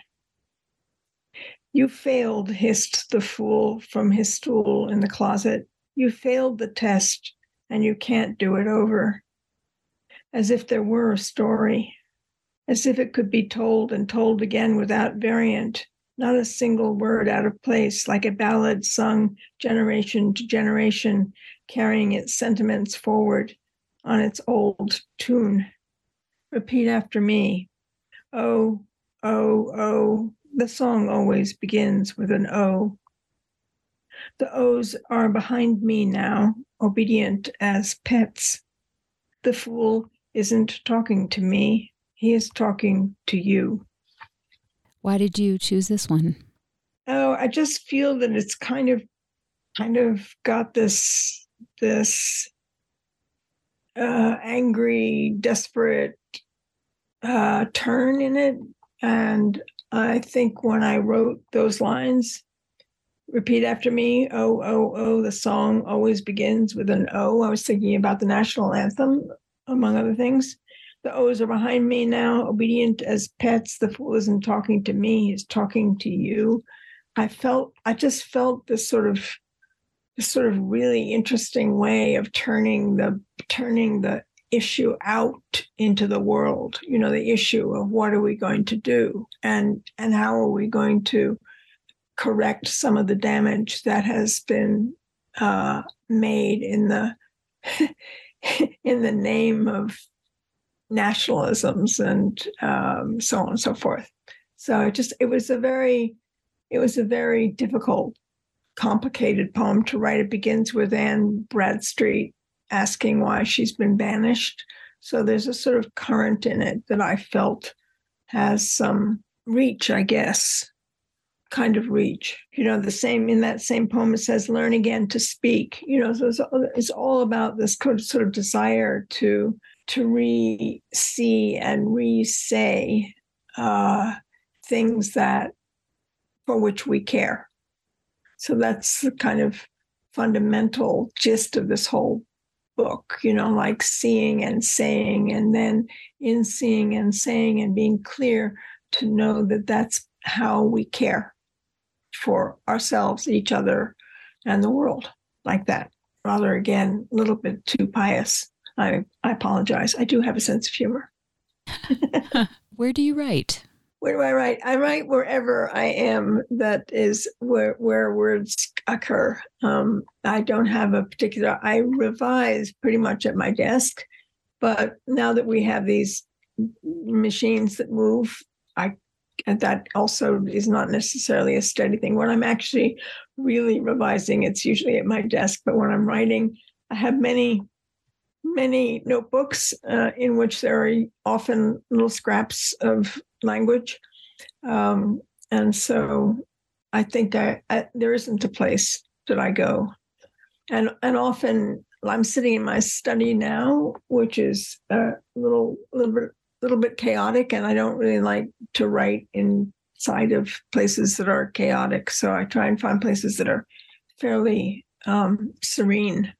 You failed, hissed the fool from his stool in the closet. You failed the test, and you can't do it over. As if there were a story, as if it could be told and told again without variant, not a single word out of place, like a ballad sung generation to generation, carrying its sentiments forward on its old tune. Repeat after me. Oh, oh, oh. The song always begins with an O. The O's are behind me now, obedient as pets. The fool isn't talking to me. He is talking to you. Why did you choose this one? Oh, I just feel that it's kind of got this angry, desperate turn in it. And I think when I wrote those lines, repeat after me, oh, oh, oh, the song always begins with an O. I was thinking about the national anthem, among other things. The O's are behind me now, obedient as pets. The fool isn't talking to me, he's talking to you. I just felt this sort of really interesting way of turning the issue out into the world, the issue of what are we going to do and how are we going to correct some of the damage that has been made in the in the name of nationalisms and so on and so forth. So it was a very difficult, complicated poem to write. It begins with Anne Bradstreet asking why she's been banished. So there's a sort of current in it that I felt has some reach, I guess, kind of reach. In that same poem, it says, learn again to speak. So it's all about this sort of desire to re-see and re-say things that for which we care. So that's the kind of fundamental gist of this whole book, like seeing and saying, and then in seeing and saying and being clear to know that that's how we care for ourselves, each other, and the world, like that. Rather, again, a little bit too pious. I apologize. I do have a sense of humor. Where do you write? Where do I write? I write wherever I am. That is where words occur. I don't have a particular, I revise pretty much at my desk, but now that we have these machines that move, and that also is not necessarily a steady thing. When I'm actually really revising, it's usually at my desk, but when I'm writing, I have many notebooks in which there are often little scraps of language. And so I think there isn't a place that I go. And often I'm sitting in my study now, which is a little bit chaotic, and I don't really like to write inside of places that are chaotic. So I try and find places that are fairly serene.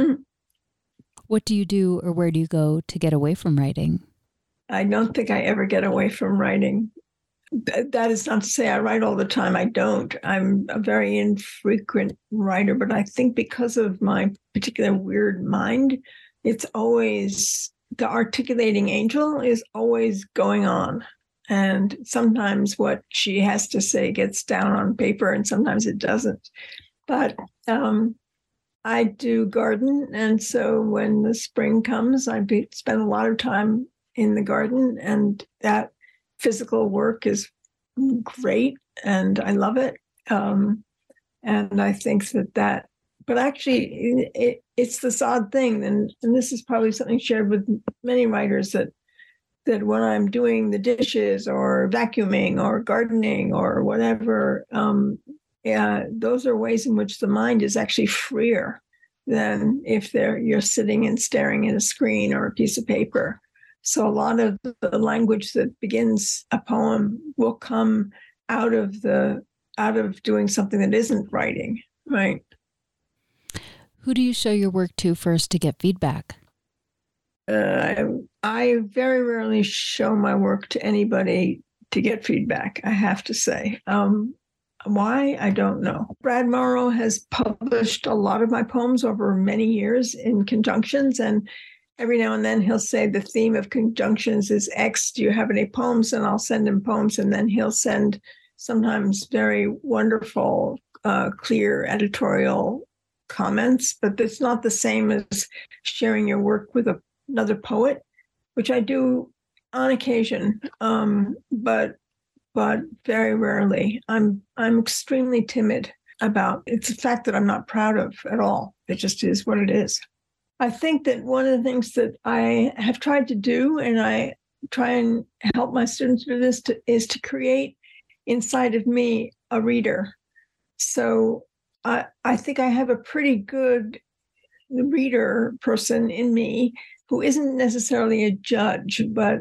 What do you do, or where do you go to get away from writing? I don't think I ever get away from writing. That is not to say I write all the time. I don't. I'm a very infrequent writer, but I think because of my particular weird mind, it's always, the articulating angel is always going on. And sometimes what she has to say gets down on paper and sometimes it doesn't. But I do garden. And so when the spring comes, I spend a lot of time in the garden, and that physical work is great and I love it. And I think that, but actually it's this odd thing. And this is probably something shared with many writers, that when I'm doing the dishes or vacuuming or gardening or whatever, those are ways in which the mind is actually freer than if you're sitting and staring at a screen or a piece of paper. So a lot of the language that begins a poem will come out of doing something that isn't writing, right? Who do you show your work to first to get feedback? I very rarely show my work to anybody to get feedback, I have to say. Why? I don't know. Brad Morrow has published a lot of my poems over many years in conjunctions, and every now and then he'll say the theme of conjunctions is X. Do you have any poems? And I'll send him poems, and then he'll send sometimes very wonderful, clear editorial comments. But it's not the same as sharing your work with another poet, which I do on occasion, but very rarely. I'm extremely timid about it. It's a fact that I'm not proud of at all. It just is what it is. I think that one of the things that I have tried to do, and I try and help my students do this, is to create inside of me a reader. So I think I have a pretty good reader person in me who isn't necessarily a judge, but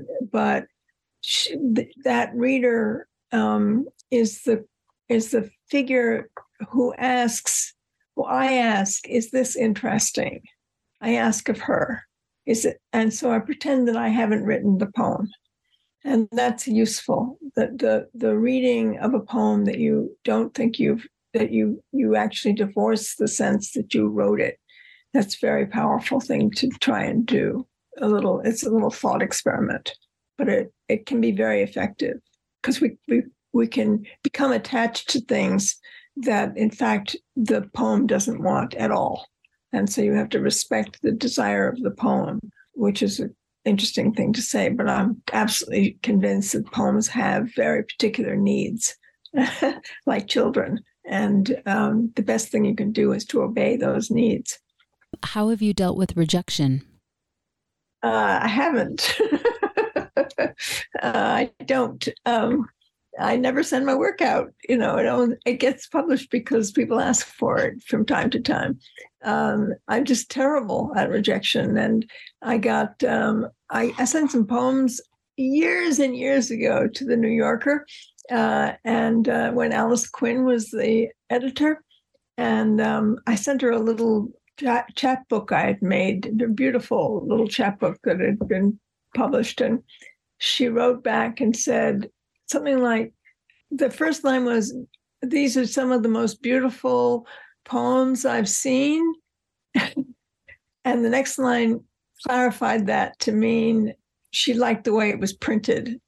that reader is the figure who asks. Well, I ask, is this interesting? I ask of her, is it? And so I pretend that I haven't written the poem, and that's useful. The reading of a poem that you don't think you actually divorce the sense that you wrote it. That's a very powerful thing to try and do. It's a little thought experiment, but it can be very effective, because we can become attached to things that in fact the poem doesn't want at all. And so you have to respect the desire of the poem, which is interesting thing to say, but I'm absolutely convinced that poems have very particular needs, like children. And the best thing you can do is to obey those needs. How have you dealt with rejection? I haven't. I don't. I never send my work out. It gets published because people ask for it from time to time. I'm just terrible at rejection. And I got, I sent some poems years and years ago to the New Yorker. And when Alice Quinn was the editor, and I sent her a little chapbook I had made, a beautiful little chapbook that had been published. And she wrote back and said something like, the first line was, "These are some of the most beautiful poems I've seen." And the next line clarified that to mean she liked the way it was printed.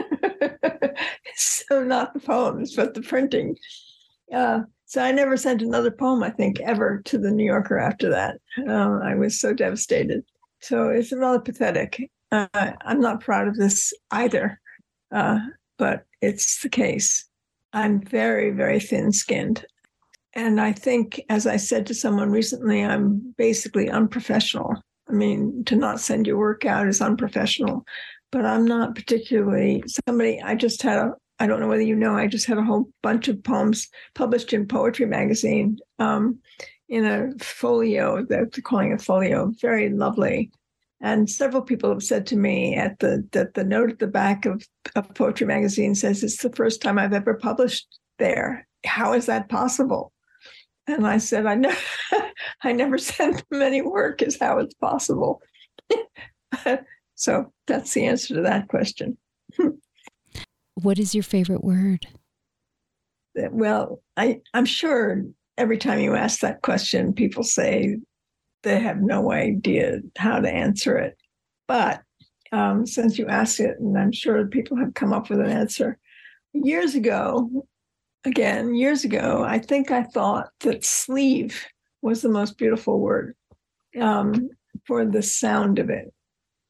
So not the poems, but the printing. So I never sent another poem, I think, ever to the New Yorker after that. I was so devastated. So it's rather pathetic. I'm not proud of this either, but it's the case. I'm very, very thin-skinned. And I think, as I said to someone recently, I'm basically unprofessional. I mean, to not send your work out is unprofessional. But I'm not particularly somebody. I don't know whether you know, I just had a whole bunch of poems published in Poetry Magazine in a folio, they're calling it folio, very lovely. And several people have said to me that the note at the back of Poetry Magazine says, "It's the first time I've ever published there. How is that possible?" And I said, I never sent them any work, is how it's possible. So that's the answer to that question. What is your favorite word? Well, I'm sure every time you ask that question, people say they have no idea how to answer it. But since you asked it, and I'm sure people have come up with an answer. Years ago, I think I thought that sleeve was the most beautiful word for the sound of it.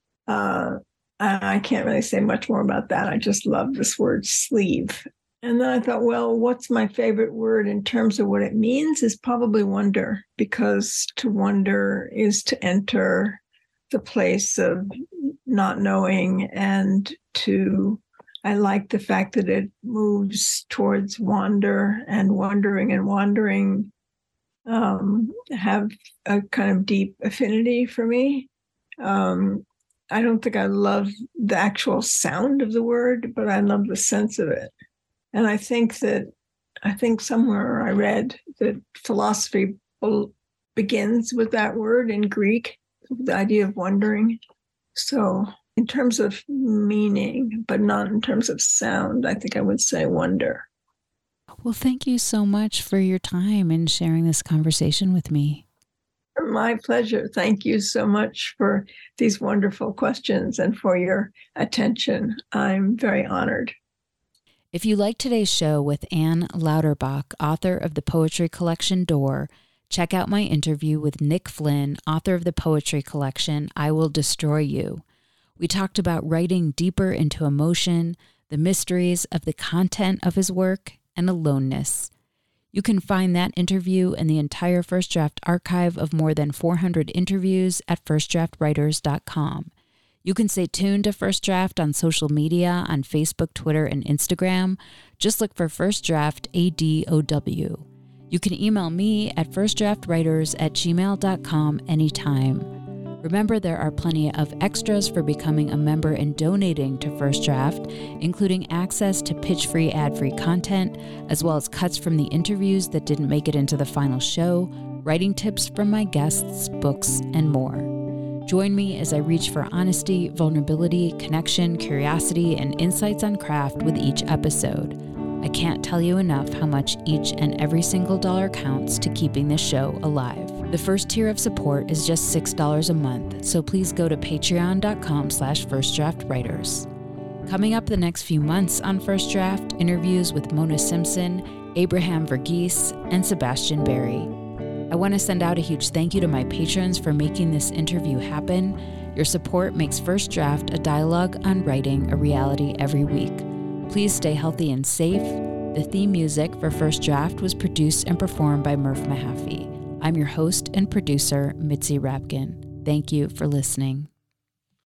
I can't really say much more about that. I just love this word sleeve. And then I thought, well, what's my favorite word in terms of what it means is probably wonder, because to wonder is to enter the place of not knowing, and I like the fact that it moves towards wander, and wondering and wandering have a kind of deep affinity for me. I don't think I love the actual sound of the word, but I love the sense of it. And I think somewhere I read that philosophy begins with that word in Greek, the idea of wondering. So in terms of meaning, but not in terms of sound, I think I would say wonder. Well, thank you so much for your time and sharing this conversation with me. My pleasure. Thank you so much for these wonderful questions and for your attention. I'm very honored. If you like today's show with Anne Lauterbach, author of the poetry collection Door, check out my interview with Nick Flynn, author of the poetry collection I Will Destroy You. We talked about writing deeper into emotion, the mysteries of the content of his work, and aloneness. You can find that interview and the entire First Draft archive of more than 400 interviews at firstdraftwriters.com. You can stay tuned to First Draft on social media on Facebook, Twitter, and Instagram. Just look for First Draft ADOW. You can email me at firstdraftwriters@gmail.com anytime. Remember, there are plenty of extras for becoming a member and donating to First Draft, including access to pitch-free, ad-free content, as well as cuts from the interviews that didn't make it into the final show, writing tips from my guests, books, and more. Join me as I reach for honesty, vulnerability, connection, curiosity, and insights on craft with each episode. I can't tell you enough how much each and every single dollar counts to keeping this show alive. The first tier of support is just $6 a month, so please go to patreon.com/firstdraftwriters. Coming up the next few months on First Draft, interviews with Mona Simpson, Abraham Verghese, and Sebastian Barry. I want to send out a huge thank you to my patrons for making this interview happen. Your support makes First Draft a dialogue on writing a reality every week. Please stay healthy and safe. The theme music for First Draft was produced and performed by Murph Mahaffey. I'm your host and producer, Mitzi Rapkin. Thank you for listening.